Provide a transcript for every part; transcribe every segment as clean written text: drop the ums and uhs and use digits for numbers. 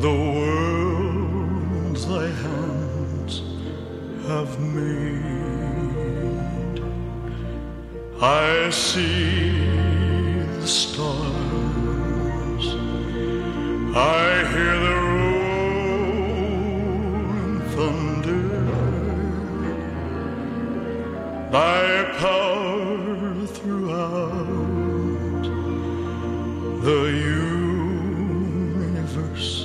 the world thy hands have made. I see the stars, I hear the rolling thunder. Thy power throughout the universe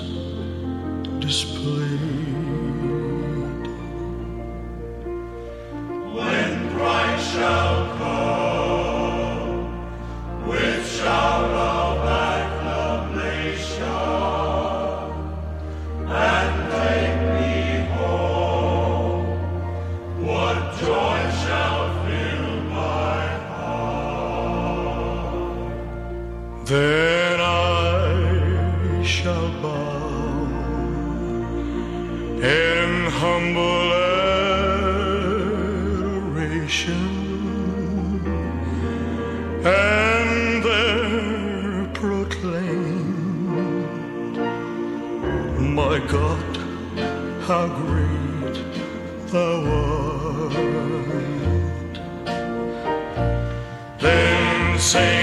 displayed. When Christ shall come with shout of acclamation and take me home, what joy shall fill my heart. Then I shall bow in humble adoration, and there proclaim, my God, how great thou art. Then say